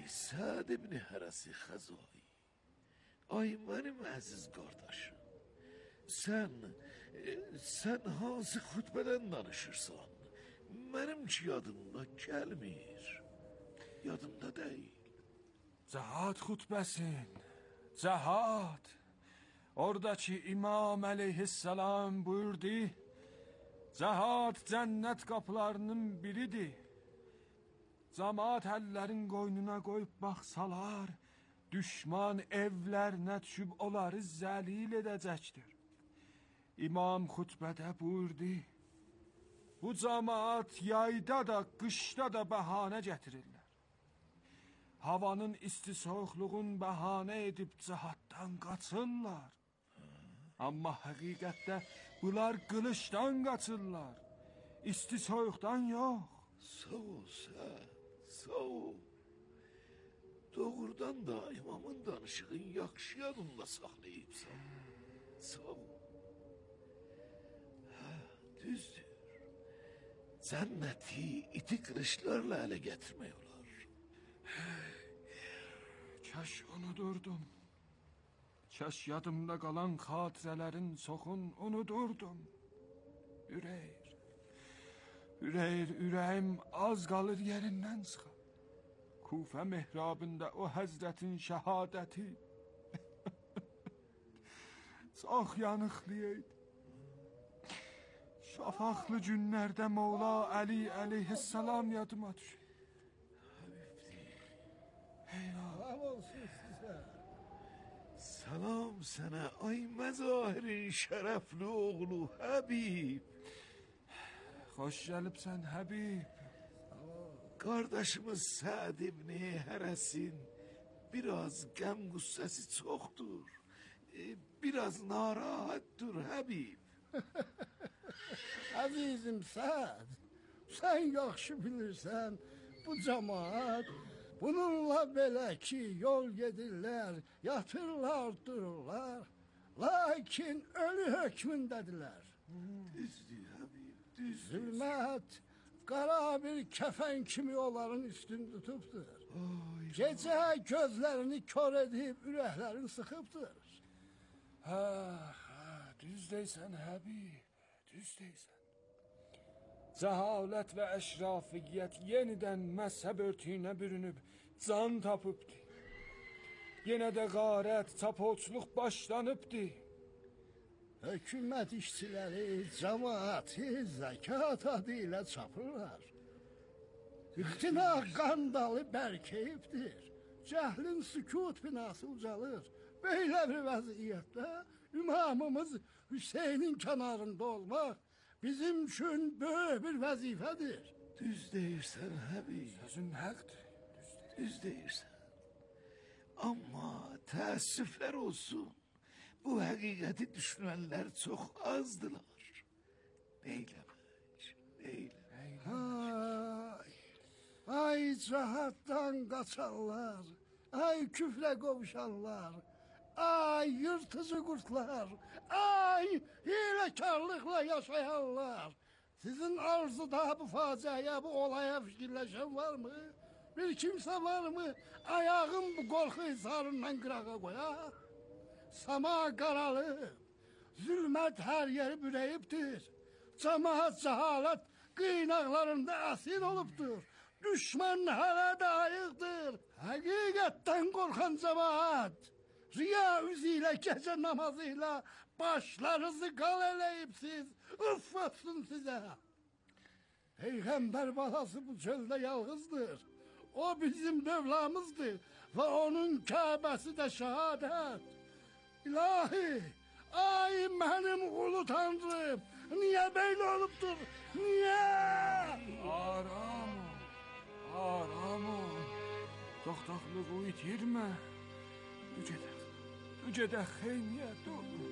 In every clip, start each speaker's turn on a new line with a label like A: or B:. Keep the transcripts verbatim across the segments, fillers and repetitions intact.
A: Səd ibn Hərəsi Xəzai, ay mənim əziz qardaşım, sən, sən hansı xütbədən danışırsan? Mənim ki yadımda gəlmir, yadımda deyil.
B: Cəhad xütbəsin, cəhad. Oradakı İmam əleyhissalam buyurdu, cəhad cənnət qapılarının biridir. Cəmaat əllərin qoynuna qoyub baxsalar, düşman evlərinə düşüb onları zəlil edəcəkdir. İmam xütbədə buyurdu, bu cəmaat yayda da, qışda da bəhanə gətirirlər. Havanın isti soğuqluğun bəhanə edib cəhaddan qaçırlar. Amma həqiqətdə bunlar qılıçdan qaçırlar, isti soyuqdan yox.
A: Sağ ol Səd, sağ ol. Doğrudan da imamın danışığın yaxşı yadında saxlayıbsan. Sağ ol. Hə, düzdür. Cənnəti iti qırışlarla ələ gətirmək olar.
B: Kəş unudurdum. Kəş yadımda qalan xatirələrin çoxun unudurdum. Ürəyir. Ürəyir, ürəyim az qalır yerindən çıxar. Kufə mehrabında o həzrətin şəhadəti çox yanıqlıydı. Şafaqlı günlərdə Mevla Əli əleyhissalam yadıma düşür.
C: Salam olsun sizə.
A: Salam sənə ay məzahirin şərəfli oğlu Həbib.
B: Xoş gəlibsən Həbib.
A: Qardaşımız Səd ibn Hərəsin biraz qəm qüssəsi çoxdur. E, biraz narahatdır Həbib.
C: Əzizim Səd, sən yaxşı bilirsən, bu cəmaat bununla belə ki, yol gedirlər, yatırlar, dururlar, lakin ölü hökmündədirlər.
A: Düzdür Həbib, düzdür.
C: Zülmət qara bir kəfən kimi onların üstün tutubdur. Gecə gözlərini kör edib, ürəklərini sıxıbdır.
B: Hə, hə, düz deysən Həbib, düz deysən. Cəhalət və əşrafiyyət yenidən məzhəb örtüyünə bürünüb can tapıbdı. Yenə də qarət, çapoçluq başlanıbdı.
C: Hökumət işçiləri cəmaatı zəkat adı ilə çapırlar. İqtina qandalı bərkəyibdir. Cəhlin sükut binası ucalır. Belə bir vəziyyətdə imamımız Hüseynin kənarında olmaq bizim üçün böyük bir vəzifədir.
A: Düz deyirsən Həbib.
B: Sözün həqdir. Düz,
A: düz deyirsən. Amma təəssüflər olsun, bu həqiqəti düşünənlər çox azdılar. Neyləmək, neyləmək.
C: Ay, ay cəhaddan qaçanlar, ay küfrə qovuşanlar, ay yırtıcı qurtlar, ay hiləkarlıqla yaşayanlar. Sizin arzuda bu faciaya, bu olaya fikirləşən varmı? Bir kimsə varmı? Ayağım bu qorxu izarından qırağa qoyaq. Sama qaralıb, zülmət hər yeri bürəyibdir. Cəmaat cəhalət qıynaqlarında əsir olubdur. Düşman hələ də ayıqdır. Həqiqətdən qorxan cəmaat, riya üzü ilə, gecə namazı ilə başlarınızı qal eləyibsiz, üff olsun sizə. Peyğəmbər balası bu çöldə yalğızdır. O bizim dövlamızdır və onun Kəbəsi də şəhadət. İlahi, ay mənim ulu tanrım, niyə belə olubdur, niyə?
B: Aram ol, aram ol, toxtaqlığı itirmə, dücədə, dücədə xeyniyyət olur.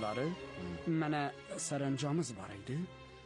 B: rolları, mənə sərəncamız var idi.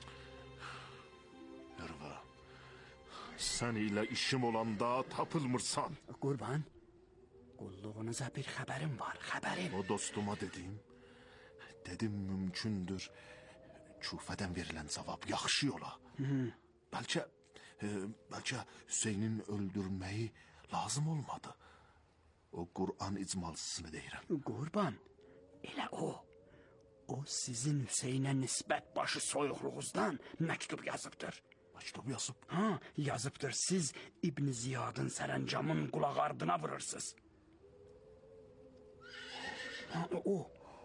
A: Erva, sən ilə işim olanda tapılmırsan.
B: Qurban, qulluğunuza bir xəbərim var, xəbərim.
A: O dostuma dedim, dedim mümkündür Küfədən verilən cavab yaxşı yola. Bəlkə, e, bəlkə Hüseynin öldürməyi lazım olmadı. O Qur'an icmalsızını deyirəm.
B: Qurban, elə o. O sizin Hüseynə nisbət başı soyuqluğunuzdan məktub yazıbdır.
A: Məktub yazıb.
B: Ha, yazıbdır. Siz İbn Ziyadın sərəncamın qulaq ardına vurursunuz. Ha, o.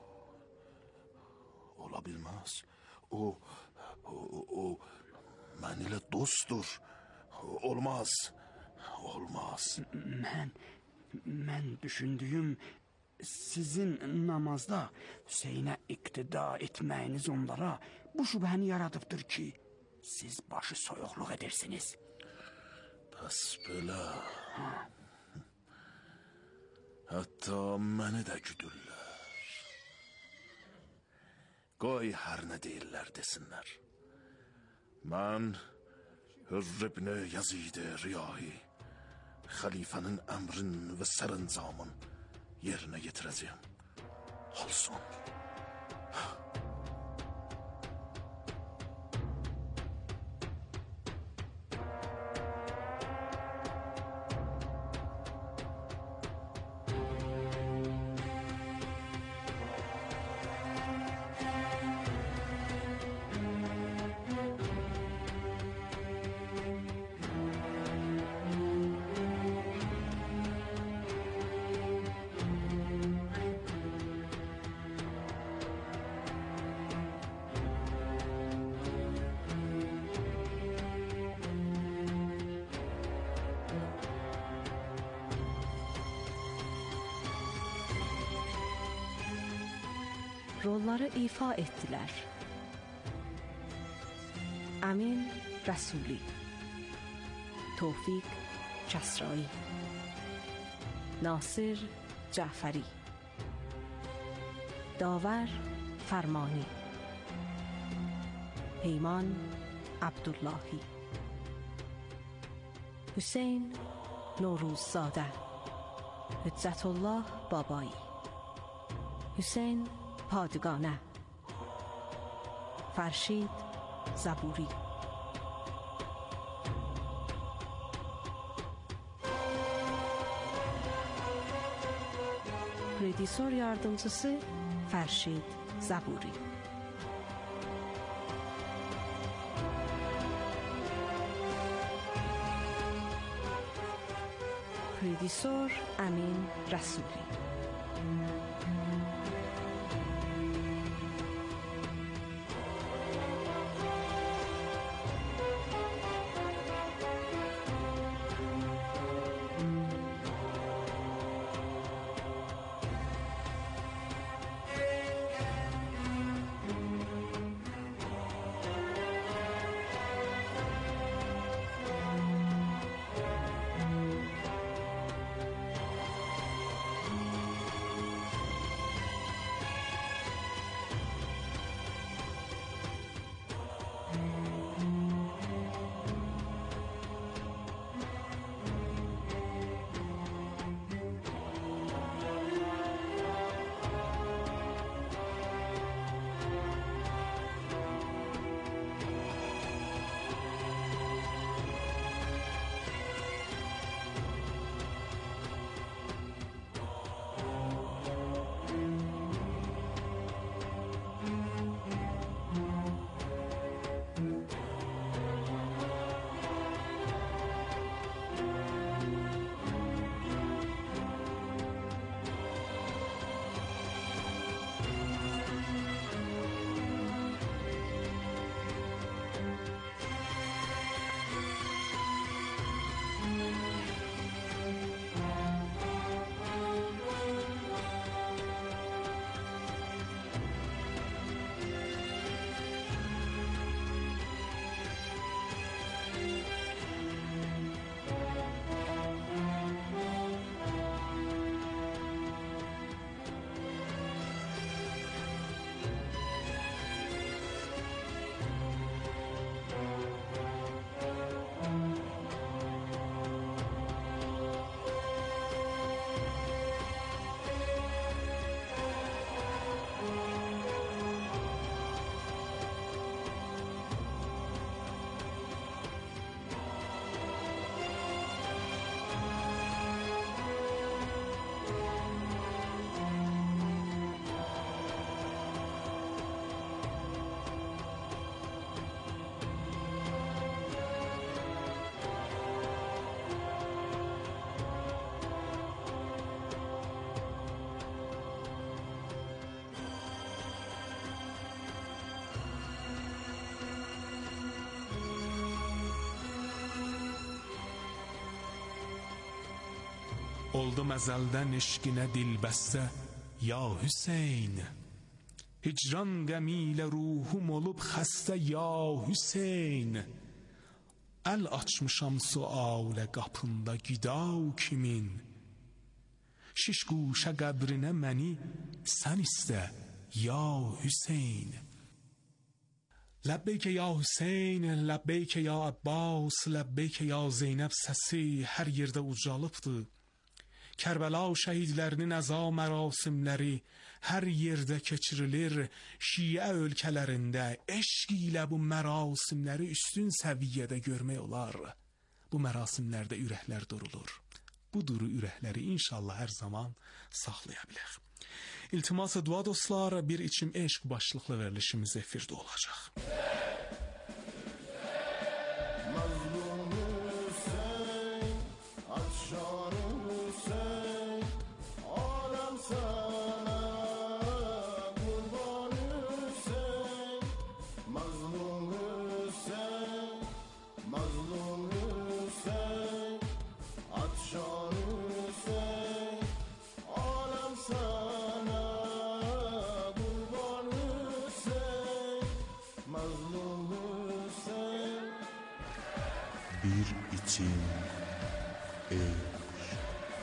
A: Ola bilməz. O, o, o mən ilə dostdur. Olmaz. Olmaz.
B: Mən, mən düşündüyüm sizin namazda Hüseynə iqtida etməyiniz onlara bu şübhəni yaradıbdır ki, siz başı soyuqluq edirsiniz.
A: Bəs belə. Hətta məni də güdürlər. Qoy hər nə deyirlər desinlər. Mən Hürr ibn Yazid Riyahi, xəlifənin əmrin və sərəncamın yerinə yetirəcəyim. Olsun.
D: Rolları ifa ettiler. Amin Rasuli, Tevfik Kasrai, Nasir Caferی، داور فرمانی، پیمان عبداللهی، حسین نوروززاده، حجت الله بابایی، حسین پادگانه، فرشید زبوری. Prodüser yardımcısı Ferşid Zaburi. Prodüser Amin Rasuli.
E: Oldum əzəldən eşqinə dilbəstə ya Hüseyn. Hicran qəmi ilə ruhum olub xəstə ya Hüseyn. Əl açmışam sualə qapında gidav kimin. Şiş quşa qəbrinə məni sən istə ya Hüseyn. Ləbbeyk ya Hüseyn, ləbbeyk ya Abbas, ləbbeyk ya Zeynəb səsi hər yerdə ucalıbdır. Kərbəla şəhidlərinin əza mərasimləri hər yerdə keçirilir. Şiə ölkələrində eşq ilə bu mərasimləri üstün səviyyədə görmək olar. Bu mərasimlərdə ürəklər durulur. Bu duru ürəkləri inşallah hər zaman saxlaya bilər. İltimas dua dostlar, bir içim eşq başlıqlı verilişimiz efirdə olacaq. Bir içim eşq.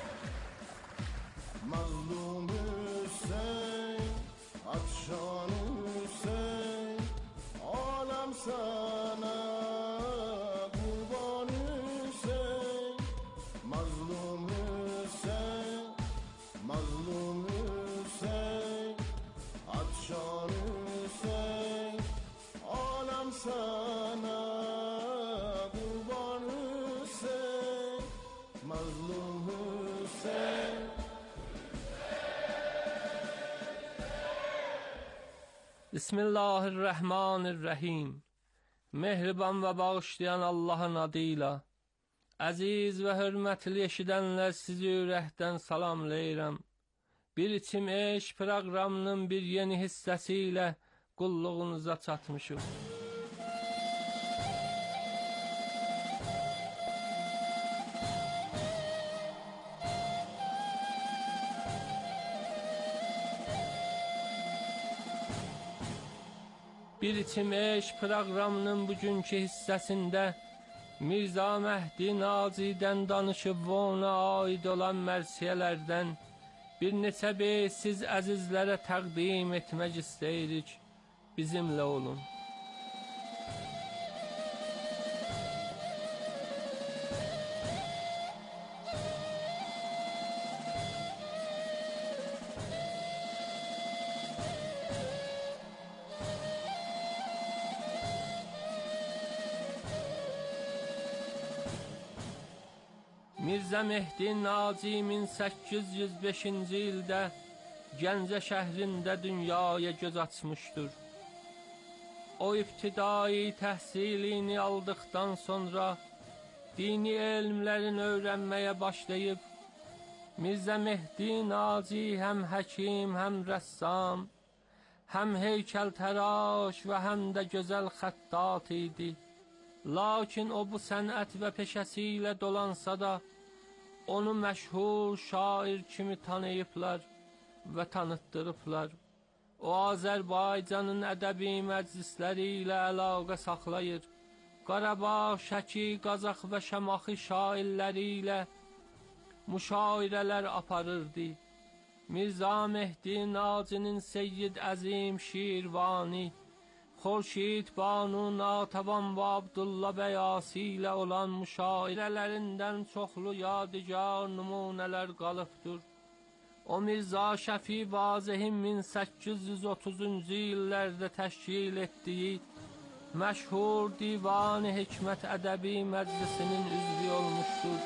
E: Mazlum Hüseyin, atşan Hüseyin, alem sana kurban Hüseyin. Mazlum Hüseyin, mazlum Hüseyin, atşan Hüseyin, alem sana
F: Bismillahirrahmanirrahim. Mehriban ve bağışlayan Allah'ın adıyla. Aziz ve hürmetli eşidənlər, sizi ürəkdən salamlayıram. Bir içim eşq proqramının bir yeni hissəsiyle qulluğunuza çatmışıq. Bir içim eşq proqramının bugünkü hissəsində Mirza Mehdi Nazi'dən danışıb və ona aid olan mərsiyələrdən bir neçə beyt siz əzizlərə təqdim etmək istəyirik. Bizimlə olun. Mirza Mehdi Nazi min səkkiz yüz beşinci ildə Gəncə şəhrində dünyaya göz açmışdır. O ibtidai təhsilini aldıqdan sonra dini elmlərin öyrənməyə başlayıb. Mirza Mehdi Nazi həm həkim, həm rəssam, həm heykəltəraş və həm də gözəl xəttat idi. Lakin o bu sənət və peşəsi ilə dolansa da, onu məşhur şair kimi tanıyıblar və tanıtdırıblar. O Azərbaycanın ədəbi məclisləri ilə əlaqə saxlayır. Qarabağ, Şəki, Qazax və Şamaxı şairləri ilə müşairələr aparırdı. Mirza Mehdi Nazinin Seyyid Əzim Şirvani, Xurşid Banu Natəvan və Abdullah Bəyasi ilə olan müşairələrindən çoxlu yadigar nümunələr qalıbdır. O Mirza Şəfi Vazehin min səkkiz yüz otuzuncu illərdə təşkil etdiyi məşhur Divan-ı Hikmət Ədəbi Məclisinin üzvü olmuşdur.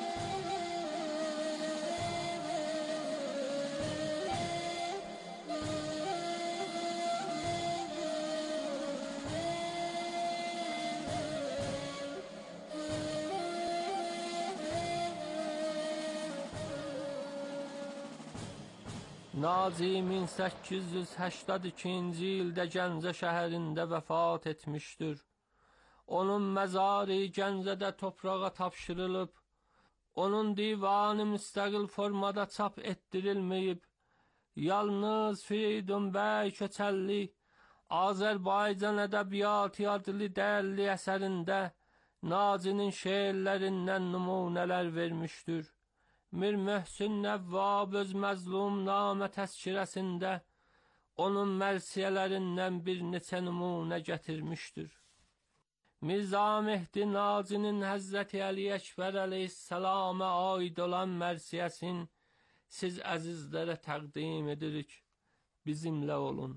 F: Nazi min səkkiz yüz səksən ikinci ildə Gəncə şəhərində vəfat etmişdir. Onun məzarı Gəncədə toprağa tapşırılıb. Onun divanı müstəqil formada çap etdirilməyib. Yalnız Firidun bəy Köçərli Azərbaycan Ədəbiyyatı adlı dəyərli əsərində Nacinin şeirlərindən nümunələr vermişdir. Mir Möhsün Nəvvab öz məzlum namə təzkirəsində onun mərsiyələrindən bir neçə nümunə gətirmişdir. Mirza Mehdi Nacinin Həzrəti Əli Əkbər əleyhissalama aid olan mərsiyəsin siz əzizlərə təqdim edirik. Bizimlə olun.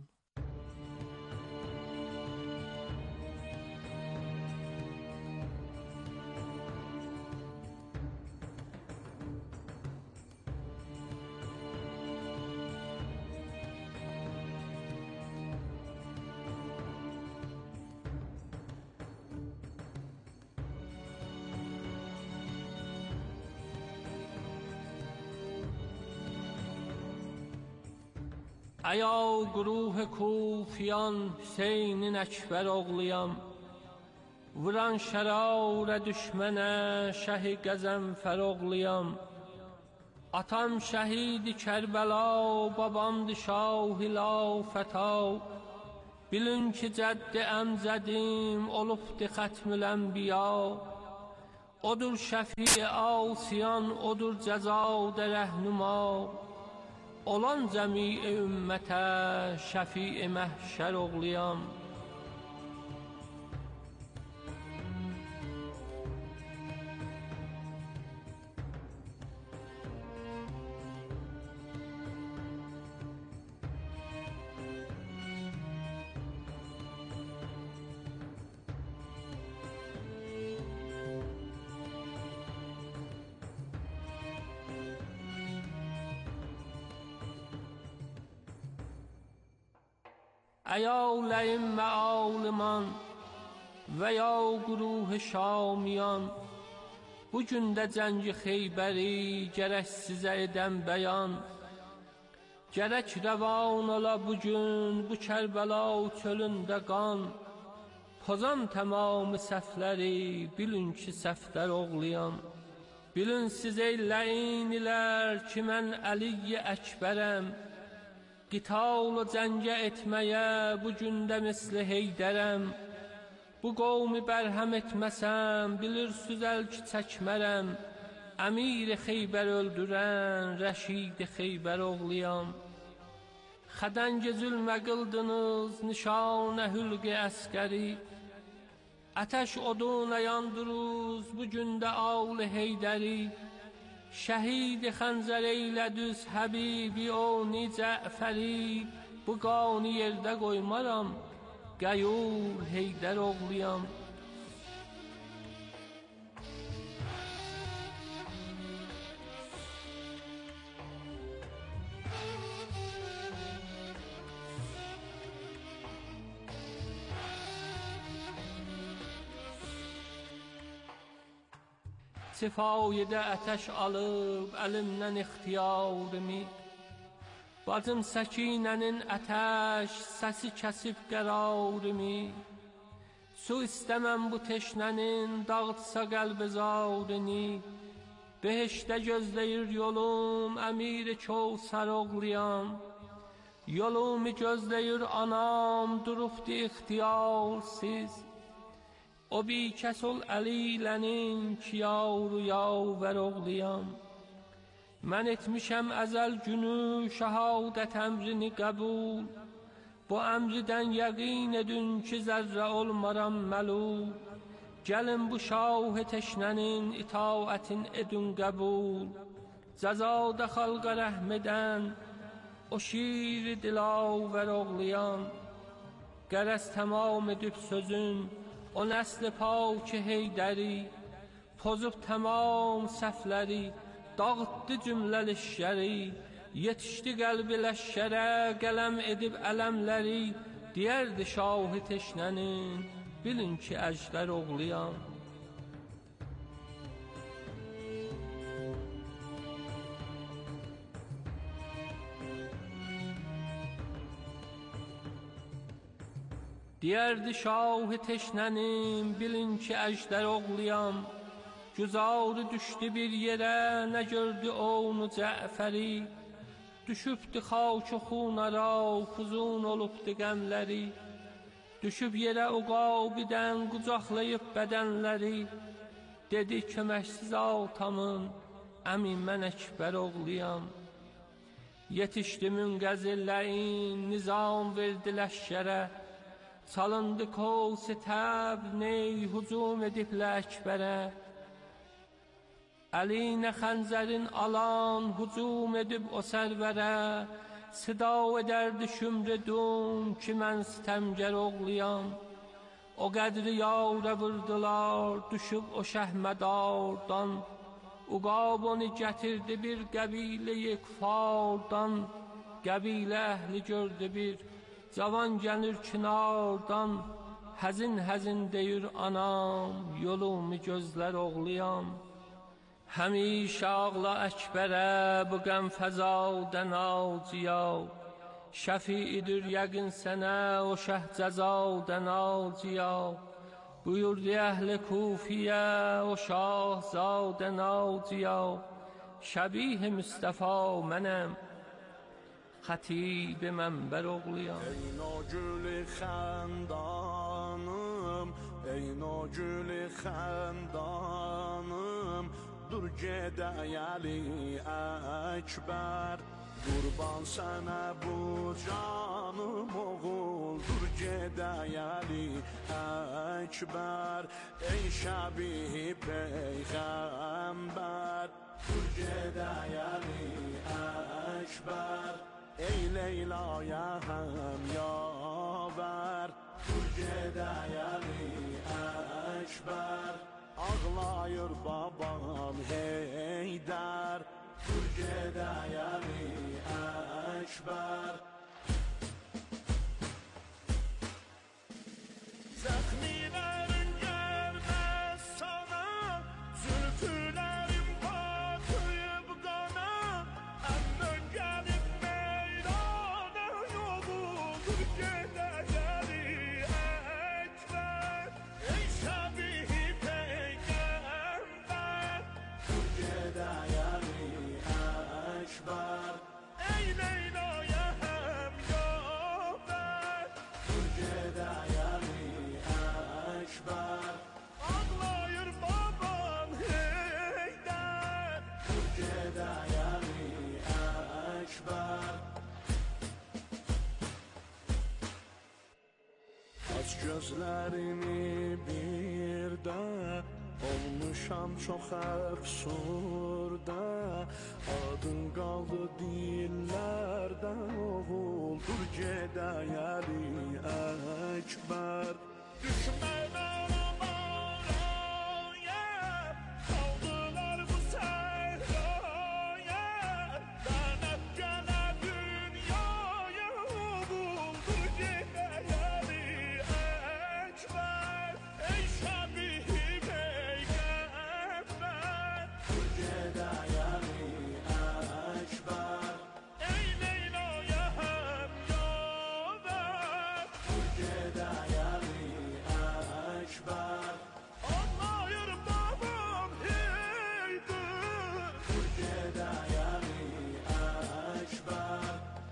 F: Əya quruh kufiyan Hüseynin Əkbər oğluyam. Vuran şərarə düşmənə şəhi Qəzənfər oğluyam. Atam şəhidi Kərbəla, babamdı şah-ı lafəta. Bilin ki cəddi əmzədim olubdi xətmül ənbiya. Odur şəfi asiyan, odur cəzadə rəhnuma. Olan cəmi-i ümmətə şəfi-i məhşər oğluyam. Əya ləyim məaliman və ya quruh şamiyan. Bu gündə cəngi Xeybəri gərək sizə edən bəyan. Gərək rəvan ola bugün bu Kərbəla çölündə qan. Pozan təmamı səhvləri bilin ki səfdər oğluyam. Bilin siz ey ləyinlər ki mən Əli Əkbərəm. Qitalı cəngə etməyə bu gündə misli Heydərəm. Bu qovmi bərhəm etməsəm, bilirsüz əl ki çəkmərəm. Əmir Xeybər öldürən Rəşid Xeybər oğluyam. Xədəng zülmə qıldınız nişanə hülqi əskəri. Ətəş oduna yandırız bu gündə ağlı Heydəri. Şəhid xəncər eylədüz Həbibi oni Cəfəri. Bu qanı yerdə qoymaram, Qəyyur Heydər oğluyam. Sifayədə ətəş alıb əlimdən ixtiyarımı. Bacım Səkinənin ətəş səsi kəsib qərarımı. Su istəməm bu teşnənin dağıtsa qəlbi zarını. Behişdə gözləyir yolum Əmir Kəvsər oğluyam. Yolumu gözləyir anam durubdu ixtiyarsız. O bir kəs ol Əlilənin ki yavru yavər oğluyam. Mən etmişəm əzəl günü şəhadət əmrini qəbul. Bu əmridən yəqin edin ki zərrə olmaram məlul. Gəlin bu şah teşnənin itaətin edin qəbul. Cəzada xalqa rəhm edən o şir dilavər oğluyam. Qərəz tamam edib sözün o nəsl pak Heydəri. Pozub tamam səhvləri, dağıtdı cümlə leşkəri. Yetişdi qəlbi ləşkərə, qələm edib ələmləri. Deyərdi şahı teşnənin, bilin ki əjdər oğluyam. Deyərdi şahı teşnənin, bilin ki əjdər oğluyam. Güzarı düşdü bir yerə, nə gördü onu Cəfəri. Düşübdü xaç-ı xunara, fuzun olubdu qəmləri. Düşüb yerə uqabidən, qucaqlayıb bədənləri. Dedi köməksiz altamın, əmin mən Əkbər oğluyam. Yetişdi münqəzirlərin, nizam verdi ləşkərə. Çalındı kol sitəb, ney hücum ediblə Əkbərə. Əlinə xəncərin alan, hücum edib o sərvərə. Sıda edərdi şümredun ki mən sitəmgər oğluyam. O qədri yarə vurdular, düşüb o şəhmədardan. Uqab onu gətirdi bir qəbilə-i küfardan. Qəbilə əhli gördü bir cavan gəlir kinardan. Həzin-həzin deyir anam, yolumu gözlər oğluyam. Həmişə ağla Əkbərə, bu qəm fəzadən acıya. Şəfiidir yəqin sənə, o şəh cəzadən acıya. Buyurdu əhl-i Kufiyə, o şahzadən acıya. Şəbih-i Müstəfa mənəm, xətib mənbər oğluyam.
G: Ey nogül-i xəndanım, ey nogül-i xəndanım, dur gedəyəli Əkbər. Qurban sənə bu canım oğul, dur gedəyəli Əkbər. Ey şəbih-i peyğəmbər, dur gedəyəli Əkbər. Ey Leyla'ya həm yavər, dur gedəyəli Əkbər. Ağlayır babam Heydər, dur gedəyəli Əkbər. Zəxmilərin gəlməz sana, zülfülərin batıyıb qana. Əmmən gəlib meydana yolu, dur gedəyəli Əkbər. Ey şəbih-i peyğəmbər, dur gedəyəli Əkbər. Ey Leyla'ya həm yavər, dur gedəyəli Əkbər. Ağlayır baban Heydər, dur gedəyəli Əkbər. Aç gözlərini bir də, olmuşam çox əfsurda. Adın qaldı dillərdə oğul, dur gedəyəli Əkbər. Düşmənlərim araya, qaldılar bu səhraya. Lənət gələ dünyaya oğul, dur gedəyəli Əkbər. Ey şəbih-i peyğəmbər, dur gedəyəli Əkbər. Ey Leyla'ya həm yavər, dur gedəyəli Əkbər. Ağlayır babam Heydər, dur gedəyəli Əkbər.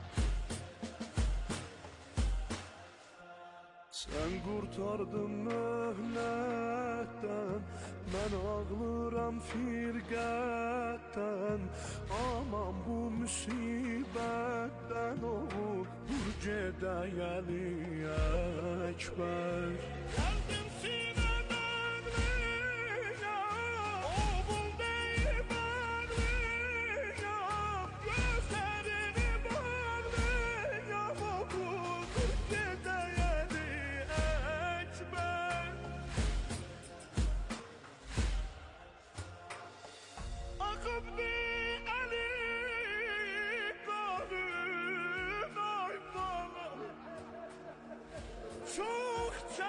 G: Sən qurtardın möhnətdən, mən ağlıram firqətdən. Aman bu müsibətdən oğul, dur gedəyəli Əkbər. Gəldim sinədən liyam, oğul deyil mən liyam. Gözlərini bağlıyam oğul, dur gedəyəli Əkbər. Akıbdı əli qanım, ay bana. Çox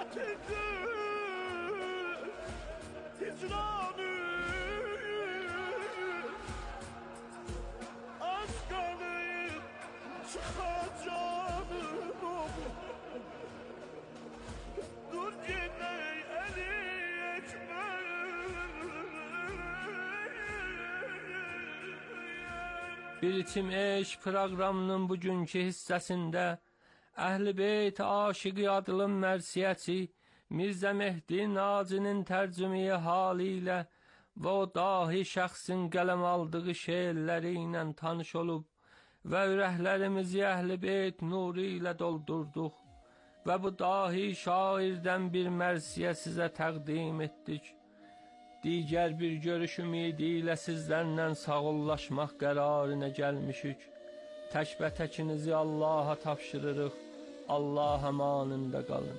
G: çətindir hicranım. Az qalıb çıxacağım oğul, dur gedək əli Əkbər.
F: Bir İçim Eşq proqramının bugünkü hissəsində Əhl-i Beyt aşiqi adlı mərsiyəçi Mirzə Mehdi Nacinin tərcümeyi halı ilə və o dahi şəxsin qələm aldığı şeirləri ilə tanış olub və ürəklərimizi Əhl-i Beyt nuru ilə doldurduq və bu dahi şairdən bir mərsiyə sizə təqdim etdik. Digər bir görüş ümidi ilə sizlərlə sağollaşmaq qərarına gəlmişik. Təkbətəkinizi Allaha tapşırırıq. Allah əmanında qalın.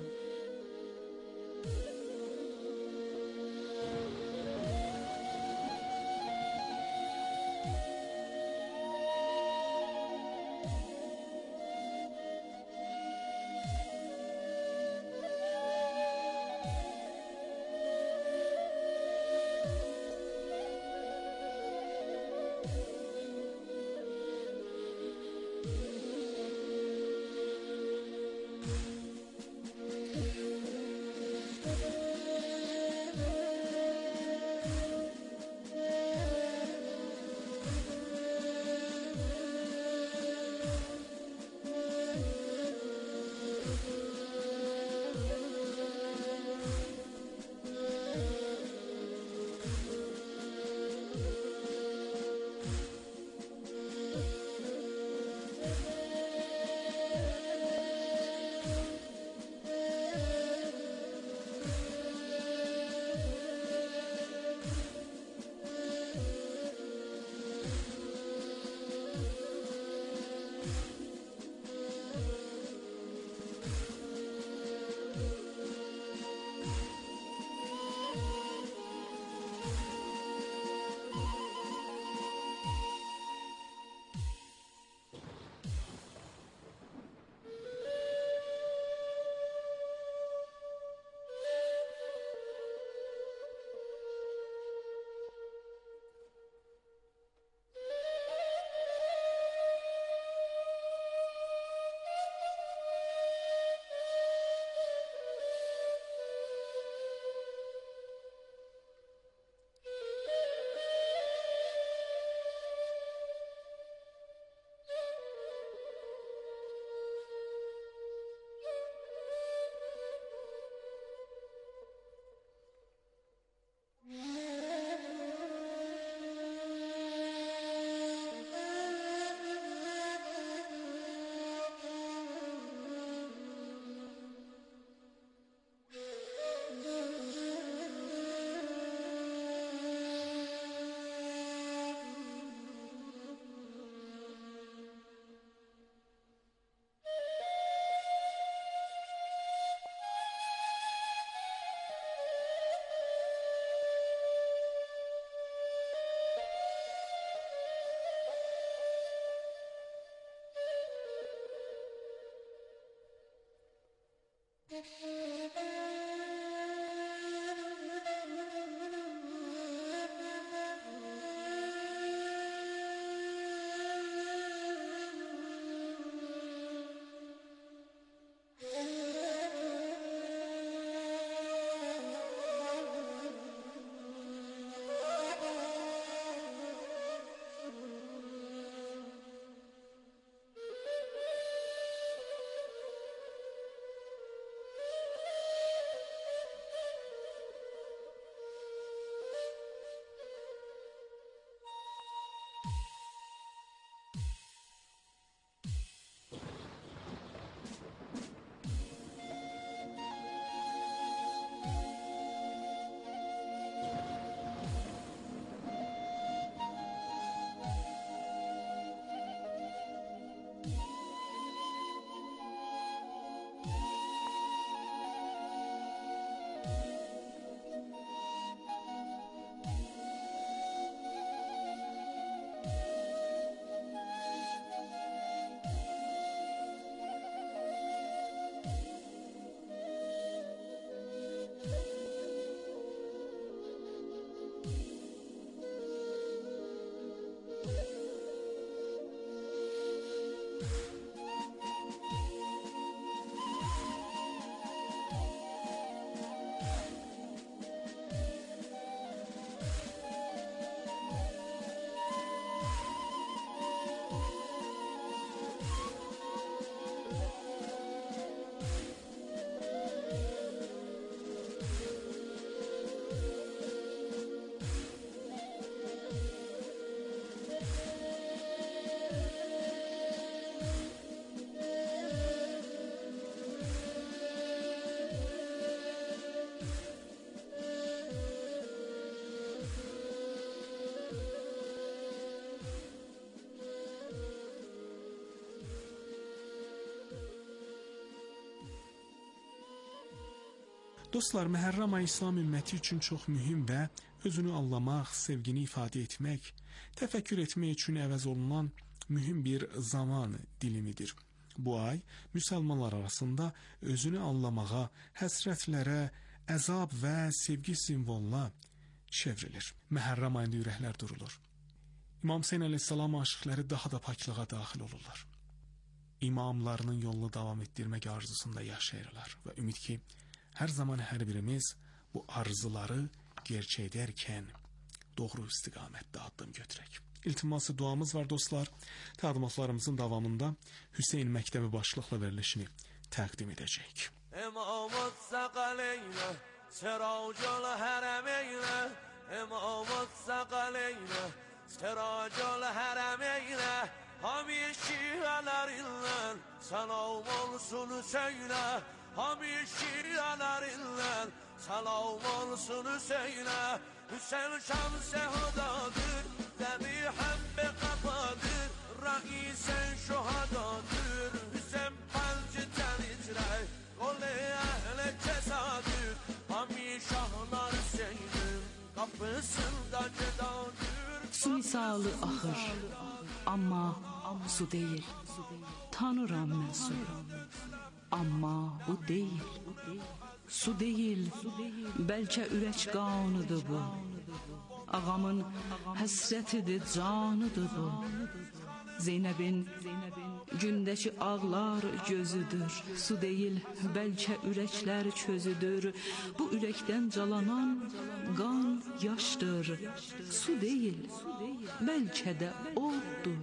E: Dostlar, Məhərrəm ayı İslam ümməti üçün çox mühüm və özünü anlamaq, sevgini ifadə etmək, təfəkkür etmək üçün əvəz olunan mühüm bir zaman dilimidir. Bu ay müsəlmanlar arasında özünü anlamağa, həsrətlərə, əzab və sevgi simvoluna çevrilir. Məhərrəm ayında ürəklər durulur. İmam Hüseyn əleyhissalam aşiqləri daha da paklığa daxil olurlar. İmamlarının yolunu davam etdirmək arzusunda yaşayırlar və ümid ki, hər zaman hər birimiz bu arzuları gerçəkdərkən doğru istiqamətdə addım götürək. İltiması duamız var dostlar. Təqdimatlarımızın davamında Hüseyn Məktəbi başlıqla verilişini təqdim edəcəyik.
G: İmamət səqaleynə, səracəl hərəmeynə, İmamət səqaleynə, səracəl hərəmeynə, Hamı şiələrindən salam olsun Hüseynə, Hamı şiələrindən salam olsun Hüseynə. Hüseyn şəms-i hudadır, zəbihəm bi qafadır, Rəis-i şuhadadır, Hüseyn pəlci tənicrək, qol-i əhl-i kəsadır, Hamı şahlar Hüseynin qapısında gedadır.
H: Su misalı axır, amma su deyil. Tanıram mən suyu, amma bu deyil. Su deyil, bəlkə ürək qanıdır bu. Ağamın həsrətidir, canıdır bu. Zeynəbin gündəki ağlar gözüdür. Su deyil, bəlkə ürəklər çözüdür. Bu ürəkdən calanan qan yaşdır. Su deyil, bəlkə də oddur,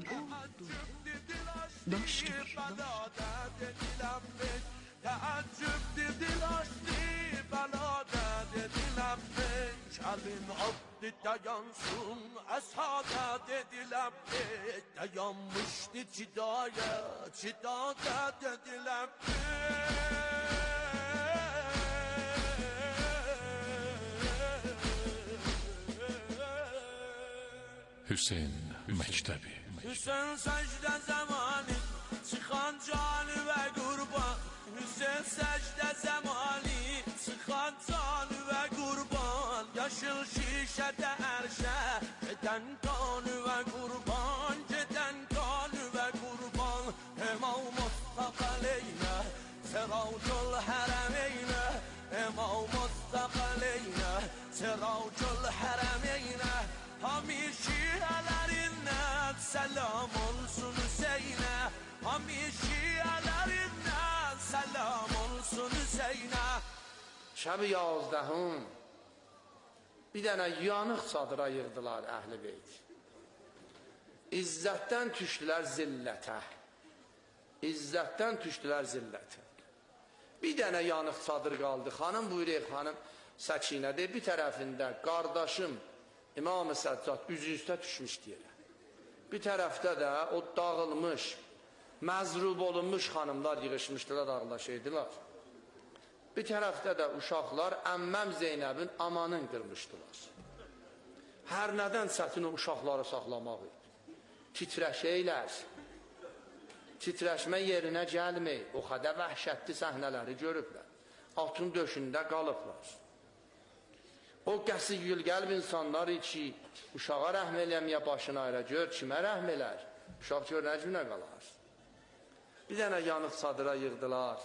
H: daşdır.
G: Təəccüb dedil açdı, bəlada dediləm ben, Kəlin abdi dayansın, əsada dediləm ben, Dayanmışdı cidaya, cidada dediləm ben.
A: Hüseyn Məktəbi.
G: Hüseyn səcdə zamanı, çıxan canı və qurban, Hüseyn səcdə zamanı, çıxan canı və qurban, Yaşıl şişədə ərşə, gedən qanı və qurban, Gedən qanı və qurban, İmam Mustaqaleynə, Səracül hərəmeynə, İmam Mustaqaleynə, Səracül hərəmeynə, Hamı şiələrindən səlam olsun Hüseynə, Hamı şiələrindən səlam olsun Hüseynə.
I: Şəb-i yazdəhın bir dənə yanıq çadıra yığdılar əhl-i beyt. İzzətdən düşdülər zillətə. İzzətdən düşdülər zillətə. Bir dənə yanıq çadır qaldı. Xanım buyuruq, xanım Səkinədir. Bir tərəfində qardaşım İmam-ı Səccad üzü üstə düşmüş deyirə. Bir tərəfdə də o dağılmış, məzrub olunmuş xanımlar yığışmışdılar, ağlaşıydılar. Bir tərəfdə də uşaqlar əmməm Zeynəbin amanın qırmışdılar. Hər nədən çətin o uşaqları saxlamaq idi. Titrəşəylər, titrəşmə yerinə gəlməyib, o qədər vəhşətli səhnələri görüblər. Atın döşündə qalıblar. O qəsi gül qəlb insanlar ki, uşağa rəhm eləməyə başına ayrı, gör kimə rəhm elər, uşaq gör nə günə qalar. Bir dənə yanıq çadıra yığdılar.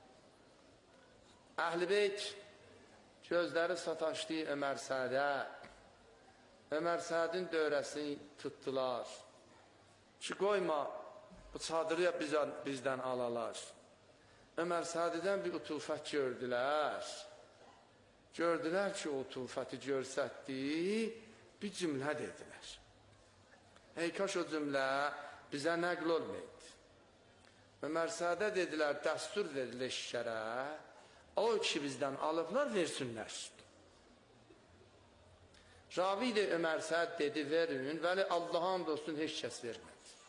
I: Əhl-i beyt gözləri sataşdı Ömər Sədə. Ömər Sədin dövrəsini tutdular. Ki, qoyma, bu çadırı bizdən, bizdən alalar. Ömər Sədidən bir utufət gördülər. Gördülər ki, o tufəti görsətdi, bir cümlə dedilər. Ey kaş o cümlə bizə nəql olmaydı. Ömər Sədə dedilər, dəstur dedilə şişərə, o kişi bizdən alıblar, versinlər. Ravi də Ömər Səd dedi, verin, vəli Allah'a and olsun, heç kəs vermədi.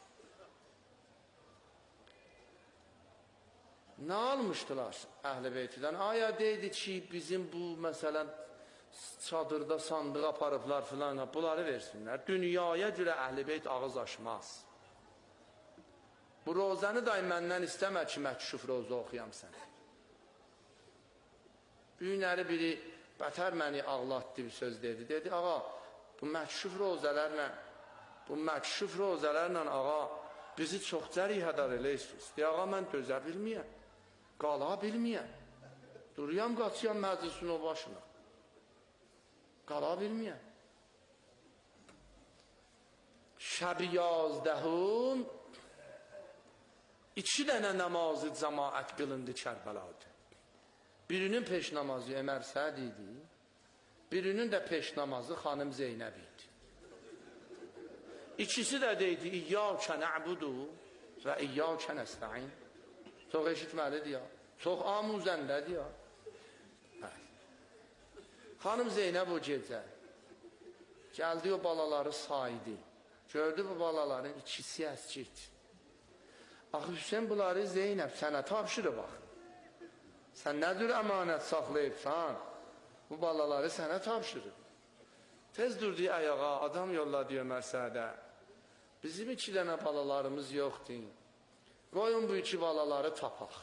I: Nə almışdılar Əhl-i Beytidən? Aya deydi ki, bizim bu məsələn çadırda sandığı aparıblar filan, bunları versinlər. Dünyaya görə Əhl-i Beyt ağız açmaz. Bu rozəni day məndən istəmə ki, məkşuf roza oxuyam sənə. Büyünəri biri bətər məni ağlatdı bir söz dedi. Dedi, ağa, bu məkşuf rozələrlə, bu məkşuf rozələrlə ağa, bizi çox cərihədar eləyirsiniz. Deyə, ağa, mən dözə bilməyəm, qala bilməyəm. Duruyam, qaçıyam məclisin o başına. Qala bilməyəm. Şəb-i yazdəhun iki dənə namazı cəmaət qılındı Kərbəladə. Birinin peş namazı Ömər Səd idi, birinin də peş namazı xanım Zeynəb idi. İkisi də deydi, İyyâkə nə'budu və İyyâkə nəstə'in. Çox eşitməlidir ya, çox amuzəndədir ya. Xanım Zeynəb o gecə gəldi, o balaları saydı. Gördü bu balaların ikisi əskid. Axı Hüseyin bunları Zeynəb sənə tapşırı bax. Sən nə cür əmanət saxlayıbsan? Bu balaları sənə tapşırır. Tez durdu ayağa, adam yolladı Ömər Sədə. Bizim iki dənə balalarımız yoxdur. Qoyun bu iki balaları tapaq.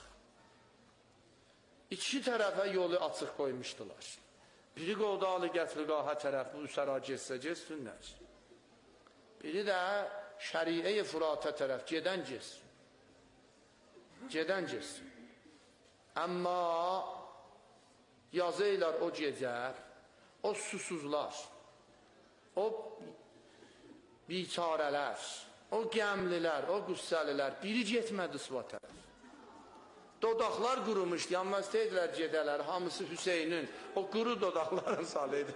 I: İki tərəfə yolu açıq qoymuşdular. Biri Qovdalı Gətirqaha tərəf bu üsəra getsə getsinlər. Biri də Şəriə-i Furata tərəf gedən getsin. Gedən getsin. Amma yazıylar o gecə, o susuzlar, o biçarələr, o gəmlilər, o qüssəlilər, biri getmədi Suva tərəf. Dodaqlar qurumuşdu, amma istəydilər gedələr, hamısı Hüseynin, o quru dodaqların salıydı.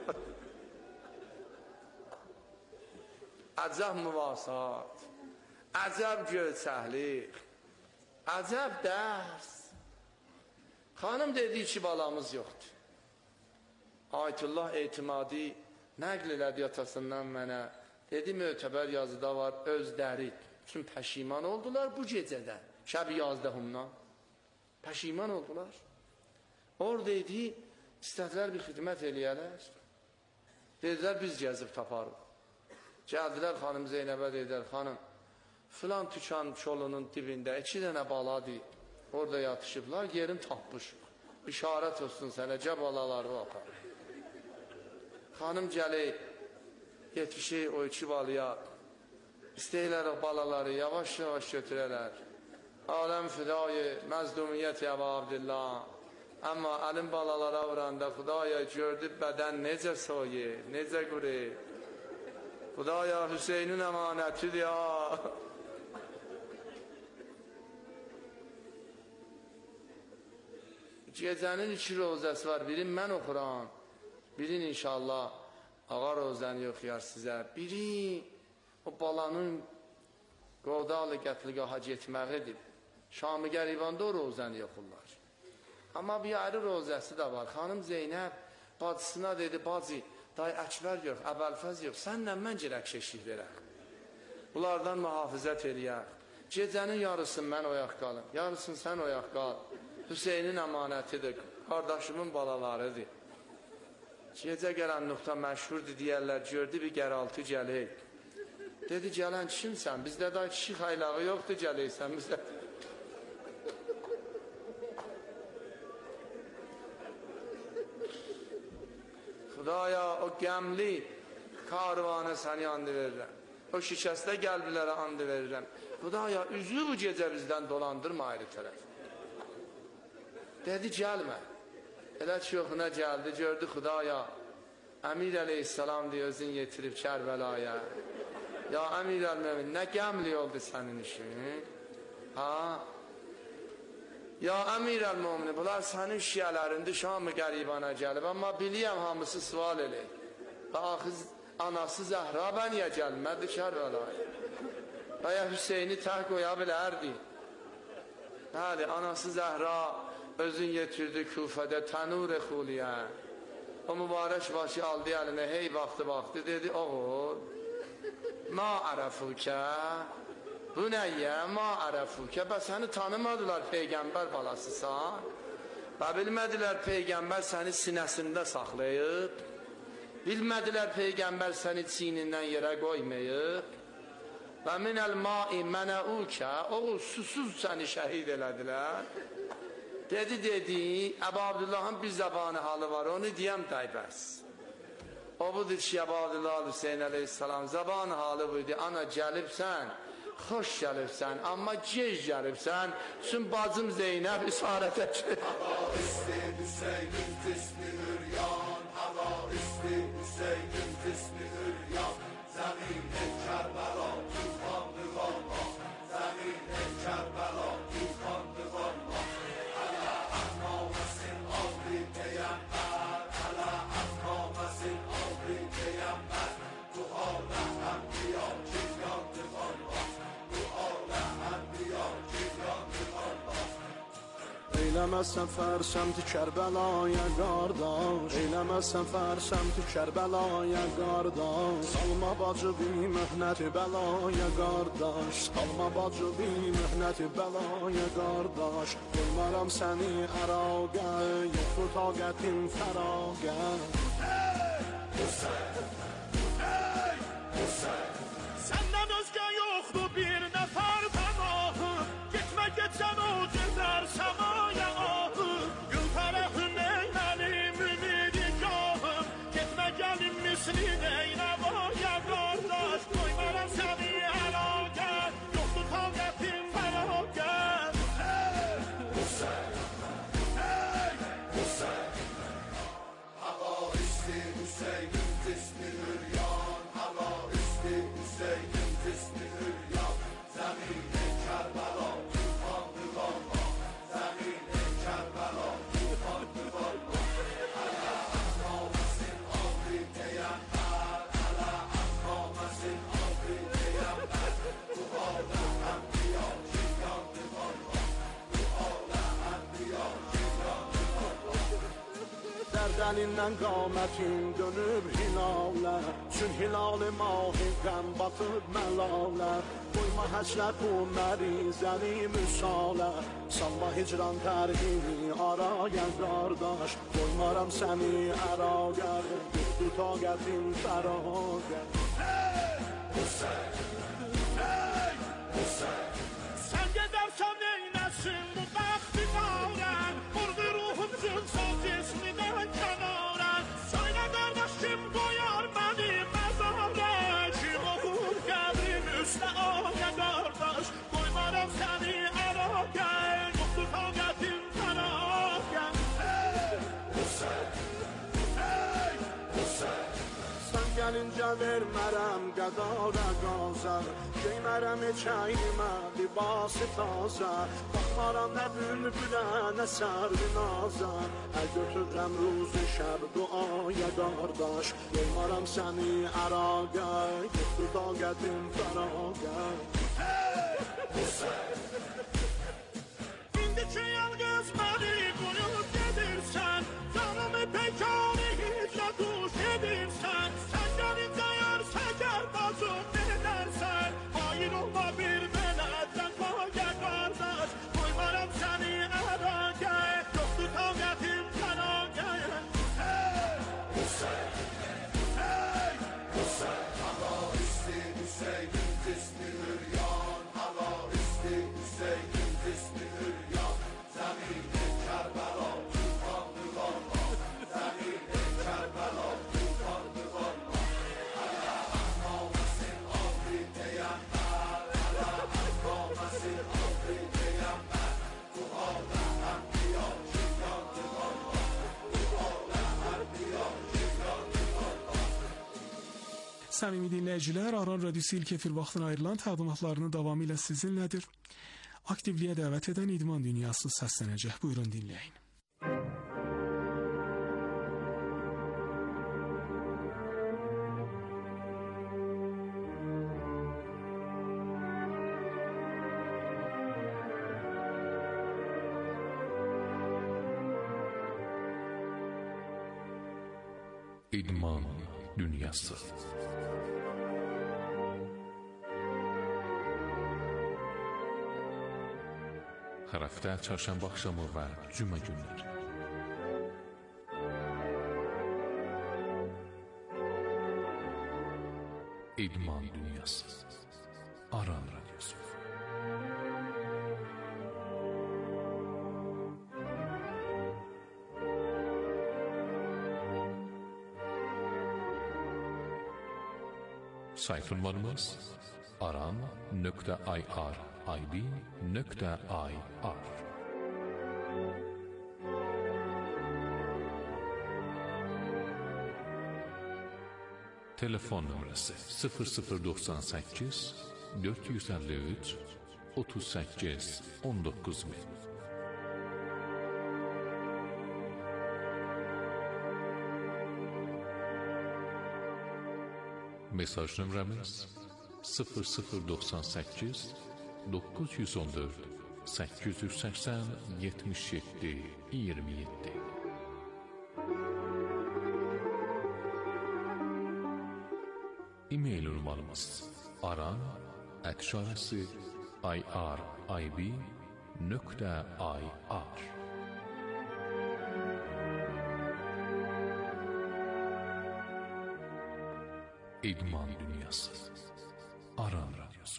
I: Əcəb müvasat, əcəb gölçəhlik, əcəb dərs. Xanım dedi ki, balamız yoxdur. Ayətullah Etimadi nəql elədi atasından mənə, dedi, mötəbər yazıda var, özləri üçün pəşiman oldular bu gecədə, şəb-i yazdəhumdan. Pəşiman oldular. Orada idi, istədilər bir xidmət eləyələr. Dedilər, biz gəzib taparıq. Gəldilər xanım Zeynəbə, dedilər, xanım, filan tükan çolunun dibində iki dənə baladır, orada yatışıblar, yerin tapmışıq. İşarət olsun sənə, cə balaları apar. Xanım gələk, yetişik o iki balıya, istəyirlər o balaları yavaş-yavaş götürələr. Aləm fidayı, məzdumiyyət Əbu Abdillah. Amma əlim balalara vuranda, Xudaya gördü bədən necə soyur, necə qurur. Xudaya Hüseynin əmanətidir ya. Gecənin iki rozəsi var, birin mən oxuram, birin inşallah ağa rozəni yoxuyar sizə. Biri o balanın Qovdalı Gətirqaha getməğidir. Şam-ı Qəribanda o rozəni yoxurlar. Amma bir ayrı rozəsi də var. Xanım Zeynəb bacısına dedi, bacı, day Əkbər yox, Əbəlfəz yox, sənlə mən girək keşik verək. Bunlardan mühafizət eləyək. Gecənin yarısını mən oyaq qalım, yarısını sən oyaq qal. Hüseynin əmanətidir, qardaşımın balalarıdır. Gecə gələn nöqta məşhurdur deyərlər, gördü bir qəraltı gələk. Dedi, gələn kimsən? Bizdə da kişi xaylağı yoxdur, gələksən bizdə. Xudaya o gəmli karvanı səni andı verirəm. O şikəstə qəlblərə andı verirəm. Xudaya üzü bu gecə bizdən dolandırma ayrı tərəf. Dedi, gəlmə. Elə ki, yoxuna gəldi, gördü Xudaya. Əmir əleyhissalam deyə özün yetirib Kərbəlaya. Ya əmir əl-məmin, nə gəmli oldu sənin işin? Ha? Ya əmir əl-məmin, bunlar sənin şiyələrində Şam-ı Qəribana gəlib, amma biliyəm hamısı sual eləyir. Və axız anası Zəhra bəniyə gəlmədi Kərbəlaya. Və ya Hüseyni təh qoya bilərdi. Bəli, anası Zəhra özün yetirdi Küfədə tənur xuliyə. O mübarək başı aldı əlinə, hey baxdı baxdı, dedi, oğul, ma ərəfukə, bu nəyyə, ma ərəfukə, bə səni tanımadılar Peyğəmbər balasısan, bə bilmədilər Peyğəmbər səni sinəsində saxlayıb, bilmədilər Peyğəmbər səni çiynindən yerə qoymayıb, və minəl mai mənəukə, oğul susuz səni şəhid elədilər, Dedi dedi, Əbu Abdullah'ın bir zabanı halı var, onu diyəm daybəs. O budur ki, Əbu Abdullah Hüseyin aleyhisselam zabanı halı buydu. Ana gəlibsən, xoş gəlibsən, amma gec gəlibsən, üçün bacım Zeynəb isarətə ki.
J: Hava isti Hüseyin'in cismi üryan, hava isti Hüseyin'in cismi üryan, zemin-i Kerbela tufandı valla, zemin-i Kerbela tufandı valla. Ala ahmamesin aldı peygamber, ala ahmamesin aldı peygamber, bu ağla enbiya kim yandı valla, bu ağla enbiya kim yandı valla. Eyləməzsən fər səmti Kərbəlaya qardaş, eyləməzsən fər səmti Kərbəlaya qardaş, salma bacı bir möhnəti bəlaya qardaş, salma bacı bir möhnəti bəlaya qardaş, qoymaram səni əraqə, yoxdur taqətin fəraqə. Hey! Hüseyin! Hey! Hüseyin! Səndən özgə yoxdur bir nəfər pənahı, getmə getsən o gedər səmaya ahı, gül tərəfim ey mənim ümidigahım, getmə gəlin misli Neynəvaya qardaş, qoymaram səni əlaqə, yoxdur taqətin fəraqə. Hey! Hüseyin! Hey! Hüseyin! Hava isti Hüseyin'in cismi üryan, hava isti Hüseyin'in cismi üryan, zemin-i Kerbela tufandı valla, zemin-i Kerbela tufandı valla. Ala ahmamesin aldı peygamber, ala ahmamesin aldı peygamber, bu ağla enbiya kim yandı valla, bu ağla enbiya kim yandı valla. Dərdənindən qamətin dönüb hilalə, çün hilal-i mahi qəm batıb məlalə, qoyma həclər bu mərizəni müsalə, salma hicran tərhini araya qardaş, qoymaram səni əraqə, yoxdur taqətin fəraqə. Hey! Hüseyin! Hey! Hüseyin! Sən gedərsən neynəsin bu bəxtidarən, vurdu ruhum cünsal cismidən kənarən, söyle qardaş kim qoyar məni məzarə, kim oxur qəbrin üstə ayə qardaş, qoymaram səni əraqə, yoxdur taqətin fəraqə. Hey! Hüseyin! Hey! Hüseyin! Sən gəlincə vermərəm qədara qazər, geymərəm eçəyimə libası tazə, baxmaram nə bülbülə, nə sərvi nazər, əl götürürəm ruzu şəb duaya qardaş, qoymaram səni əraqə, yoxdur taqətin fəraqə. Hey! Hüseyin! İndi ki yalqız məni qoyub gedirsən, canımı pekanı hicrə duş edirsən, sən gəlincə yar səkər bacım edərsən, hayır olma bir mələddən paya qardaş, qoymaram səni əraqə, yoxdur taqətin fəraqə. Hey! Hüseyin! Hey! Hüseyin! Hava isti Hüseyin'in cismi üryan, hava isti Hüseyin'in cismi üryan, zemin-i Kerbela tufandı valla, zemin-i Kerbela tufandı valla. Ala ahmamesin aldı peygamber, ala ahmamesin aldı peygamber, bu ağla enbiya kim yandı valla, bu ağla enbiya kim yandı valla.
E: Səmimi dinləyicilər, Aran Radiosu ilk efir vaxtına ayrılan təqdimatlarının davamı ilə sizinlədir. Aktivliyə dəvət edən İdman Dünyası səslənəcək. Buyurun dinləyin.
A: İdman Dünyası. Hər həftə çarşamba axşamı və cümə günləri. İdman Dünyası. Aran Radyosu.
K: Sayt ünvanımız aran nokta ir ib nokta ir. Telefon nömrəsi sıfır sıfır doksan səkkiz dörd yüz əlli üç otuz səkkiz on doqquz min. Mesaj nömrəmiz sıfır sıfır doksan səkkiz doqquz yüz on dörd səkkiz yüz səksən yetmiş yeddi iyirmi yeddi. E-mail ünvanımız aran at şarəsi irib nöqtə ir. İdman Dünyası Aran Radyosu.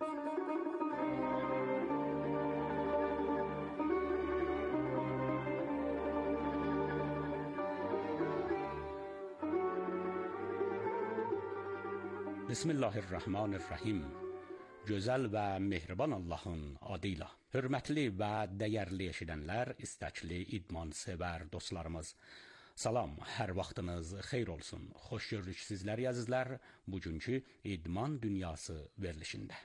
L: Bismillahirrahmanirrahim. Gözəl və mehriban Allahın adıyla. Hörmətli və dəyərli eşidənlər, istəkli idman sevər dostlarımız. Salam, hər vaxtınız xeyr olsun. Xoş gördük sizləri əzizlər, bugünkü İdman Dünyası verilişində.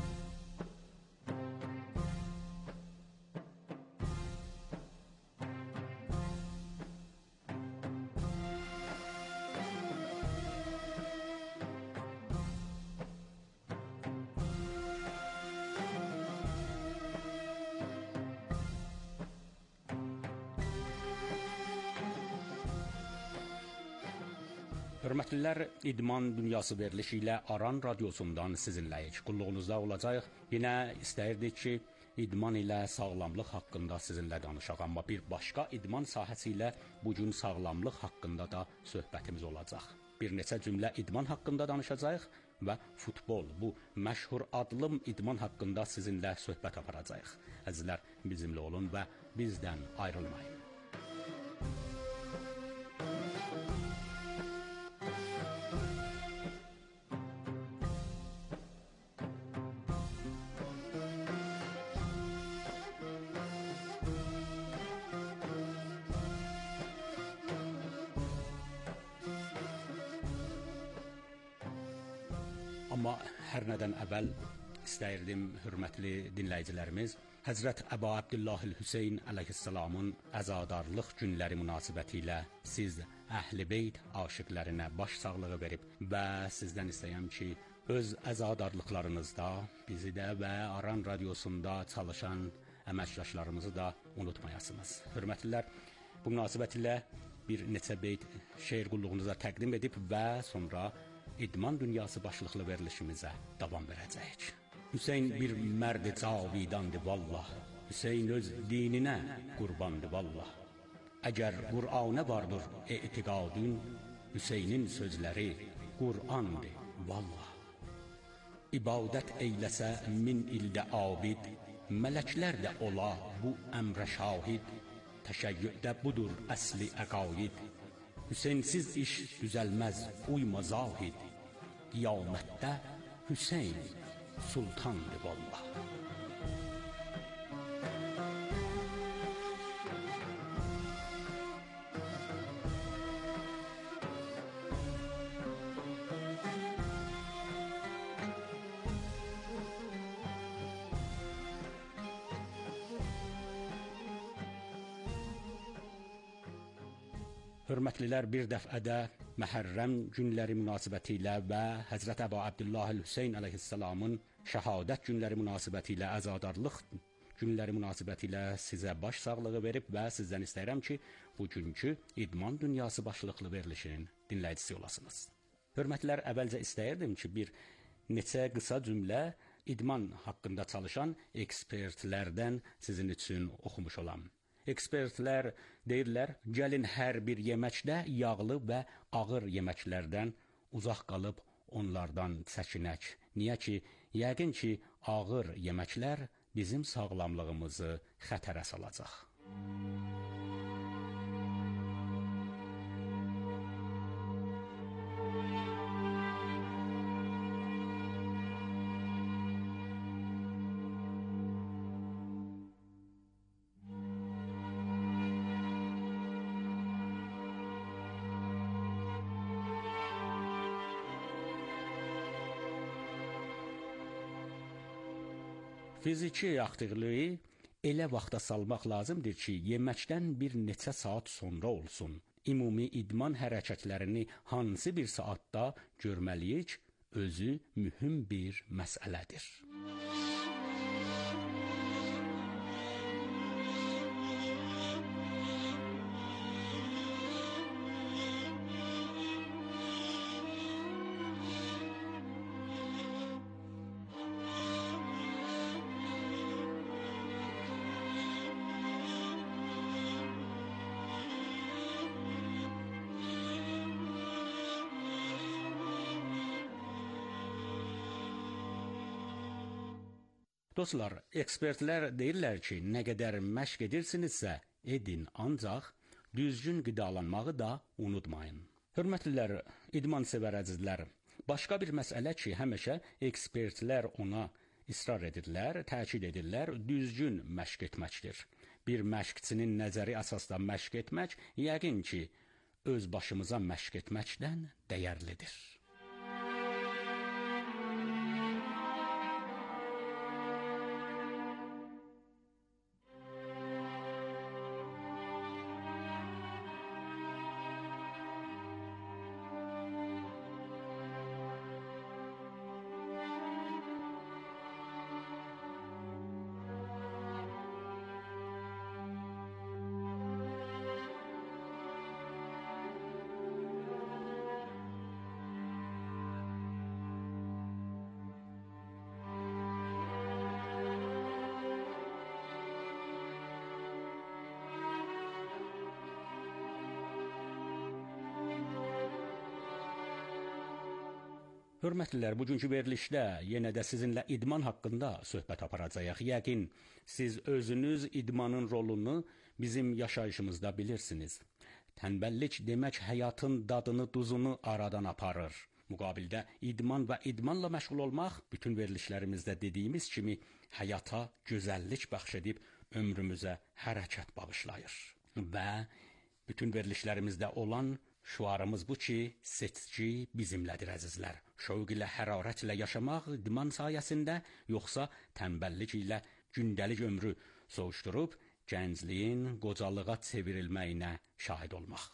L: Hörmətlilər, İdman Dünyası verilişi ilə Aran Radyosundan sizinləyik. Qulluğunuzda olacaq. Yenə istəyirdik ki, idman ilə sağlamlıq haqqında sizinlə danışaq. Amma bir başqa idman sahəsi ilə bugün sağlamlıq haqqında da söhbətimiz olacaq. Bir neçə cümlə idman haqqında danışacaq və futbol, bu məşhur adlım idman haqqında sizinlə söhbət aparacaq. Əzizlər, bizimlə olun və bizdən ayrılmayın. Amma hər nədən əvvəl istəyirdim, hörmətli dinləyicilərimiz, Həzrət Əbu Abdüllahil Hüseyn əleyhissalamın əzadarlıq günləri münasibəti ilə siz Əhl-i Beyt aşiqlərinə baş sağlığı verib və sizdən istəyəm ki, öz əzadarlıqlarınızda bizi də və Aran Radyosunda çalışan əməkdaşlarımızı da unutmayasınız. Hörmətlilər, bu münasibət ilə bir neçə beyt şeir qulluğunuza təqdim edib və sonra İdman Dünyası başlıqlı verilişimizə davam verəcəyik. Hüseyn bir mərd-i cavidandı vallah, Hüseyn öz dininə qurbandı vallah. Əgər Qur'ana vardır etiqadın, Hüseynin sözləri Qur'andı vallah. İbadət eyləsə min ildə abid, mələklər də ola bu əmrə şahid. Təşəyyüdə budur əsli əqaid, Hüseynsiz iş düzəlməz uyma zahid. Qiyamətdə Hüseyn sultandı vallah. Hörmətlilər, bir dəfədə Məhərrəm günləri münasibəti ilə və Həzrət Əbu Abdüllahil Hüseyn əleyhissalamın şəhadət günləri münasibəti ilə, əzadarlıq günləri münasibəti ilə sizə baş sağlığı verib və sizdən istəyirəm ki, bugünkü İdman Dünyası başlıqlı verilişinin dinləyicisi olasınız. Hörmətlilər, əvvəlcə istəyirdim ki, bir neçə qısa cümlə idman haqqında çalışan ekspertlərdən sizin üçün oxumuş olam. Ekspertlər deyirlər, gəlin hər bir yeməkdə yağlı və ağır yeməklərdən uzaq qalıb onlardan çəkinək. Niyə ki, yəqin ki, ağır yeməklər bizim sağlamlığımızı xətərə salacaq. Fiziki aktivliyi elə vaxta salmaq lazımdır ki, yeməkdən bir neçə saat sonra olsun. Ümumi idman hərəkətlərini hansı bir saatda görməliyik, özü mühüm bir məsələdir. Dostlar, ekspertlər deyirlər ki, nə qədər məşq edirsinizsə, edin, ancaq düzgün qidalanmağı da unutmayın. Hörmətlilər, idman sevər əzizlər, başqa bir məsələ ki, həmişə ekspertlər ona israr edirlər, təkid edirlər, düzgün məşq etməkdir. Bir məşqçinin nəzəri əsasda məşq etmək, yəqin ki, öz başımıza məşq etməkdən dəyərlidir. Hörmətlilər, bugünkü verilişdə yenə də sizinlə idman haqqında söhbət aparacağıq. Yəqin siz özünüz idmanın rolunu bizim yaşayışımızda bilirsiniz. Tənbəllik demək həyatın dadını, duzunu aradan aparır. Müqabildə idman və idmanla məşğul olmaq bütün verilişlərimizdə dediyimiz kimi həyata gözəllik bəxş edib ömrümüzə hərəkət bağışlayır. Və bütün verilişlərimizdə olan şüarımız bu ki, seçki bizimlədir əzizlər. Şövq ilə, hərarət ilə yaşamaq idman sayəsində, yoxsa tənbəllik ilə gündəlik ömrü soğuşdurub, gəncliyin qocalığa çevrilməyinə şahid olmaq.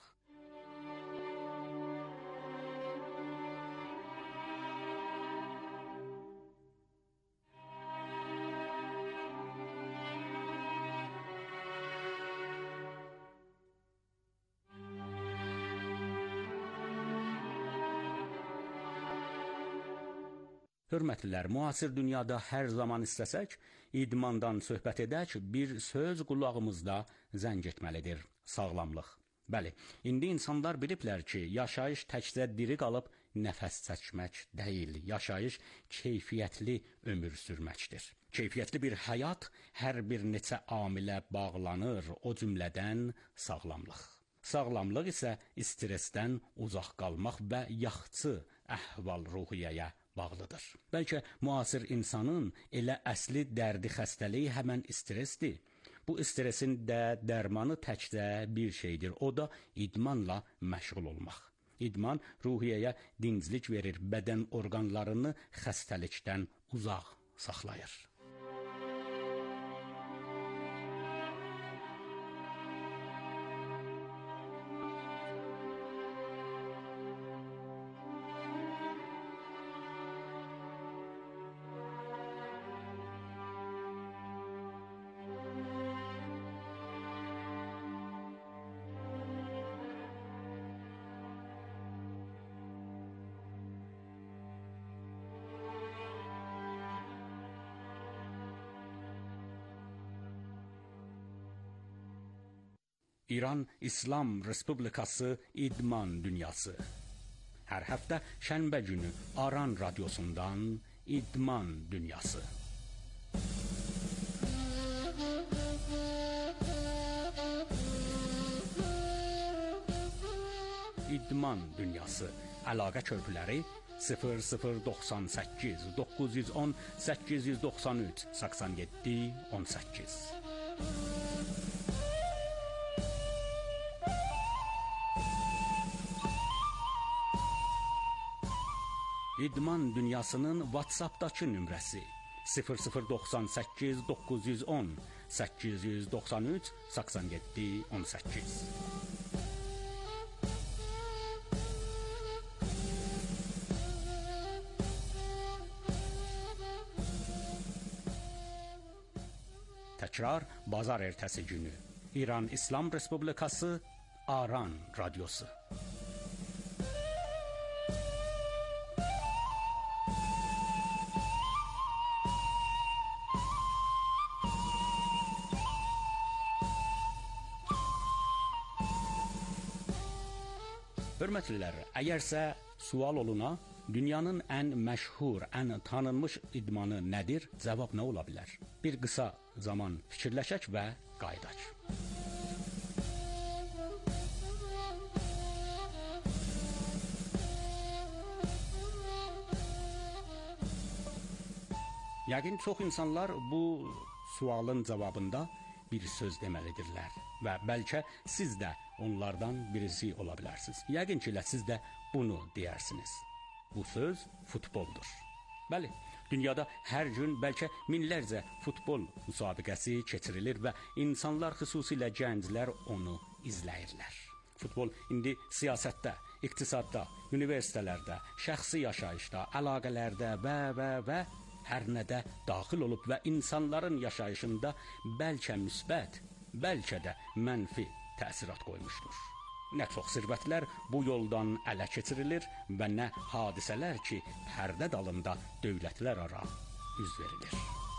L: Hörmətlilər, müasir dünyada hər zaman istəsək, idmandan söhbət edək, bir söz qulağımızda zəng etməlidir, sağlamlıq. Bəli, indi insanlar biliblər ki, yaşayış təkcə diri qalıb nəfəs çəkmək deyil, yaşayış keyfiyyətli ömür sürməkdir. Keyfiyyətli bir həyat hər bir neçə amilə bağlanır, o cümlədən sağlamlıq. Sağlamlıq isə stressdən uzaq qalmaq və yaxçı əhval-ruhiyyəyə bağlıdır. Bəlkə müasir insanın elə əsli dərdi xəstəliyi həmən stressdir. Bu stressin də dərmanı təkcə bir şeydir, o da idmanla məşğul olmaq. İdman ruhiyyəyə dinclik verir, bədən orqanlarını xəstəlikdən uzaq saxlayır. İran İslam Respublikası İdman Dünyası. Hər həftə şənbə günü Aran radyosundan İdman Dünyası. İdman Dünyası. Əlaqə körpüləri sıfır sıfır doxsan səkkiz doqquz yüz on səkkiz yüz doxsan üç səksən yeddi on səkkiz. İdman Dünyasının WhatsApp'dakı nömrəsi sıfır sıfır doxsan səkkiz doqquz yüz on səkkiz yüz doxsan üç səksən yeddi on səkkiz. Təkrar bazar ertəsi günü İran İslam Respublikası Aran Radyosu. Hörmətlilər, əgərsə sual oluna, dünyanın ən məşhur, ən tanınmış idmanı nədir? Cavab nə ola bilər? Bir qısa zaman fikirləşək və qaydaq. Yəqin çox insanlar bu sualın cavabında bir söz deməlidirlər və bəlkə siz də onlardan birisi ola bilərsiniz. Yəqin ki, siz də bunu deyərsiniz. Bu söz futboldur. Bəli, dünyada hər gün bəlkə minlərcə futbol müsabiqəsi keçirilir və insanlar, xüsusilə gənclər onu izləyirlər. Futbol indi siyasətdə, iqtisadda, universitetlərdə, şəxsi yaşayışda, əlaqələrdə və və və hər nədə daxil olub və insanların yaşayışında bəlkə müsbət, bəlkə də mənfi təsirat qoymuşdur. Nə çox sirvətlər bu yoldan ələ keçirilir və nə hadisələr ki, pərdə dalında dövlətlər ara üz verilir.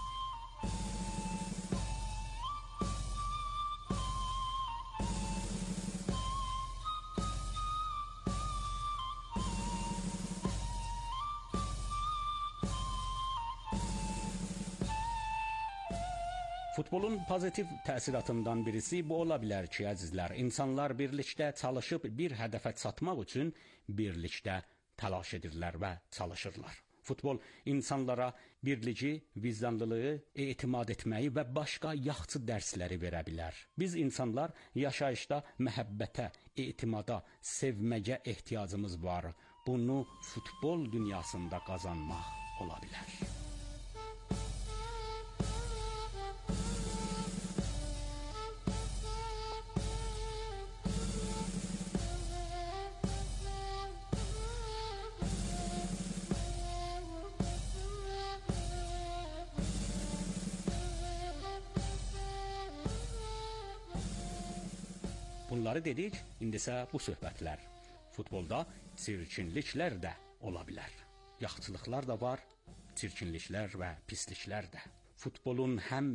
L: Futbolun pozitiv təsiratından birisi bu ola bilər ki, əzizlər, insanlar birlikdə çalışıb bir hədəfə çatmaq üçün birlikdə təlaş edirlər və çalışırlar. Futbol insanlara birliyi, vicdanlılığı, etimad etməyi və başqa yaxşı dərsləri verə bilər. Biz insanlar yaşayışda məhəbbətə, etimada, sevməyə ehtiyacımız var. Bunu futbol dünyasında qazanmaq ola bilər. Bunları dedik, indisə bu söhbətlər. Futbolda çirkinliklər də ola bilər. Yaxşılıqlar da var, çirkinliklər və pisliklər də. Futbolun həm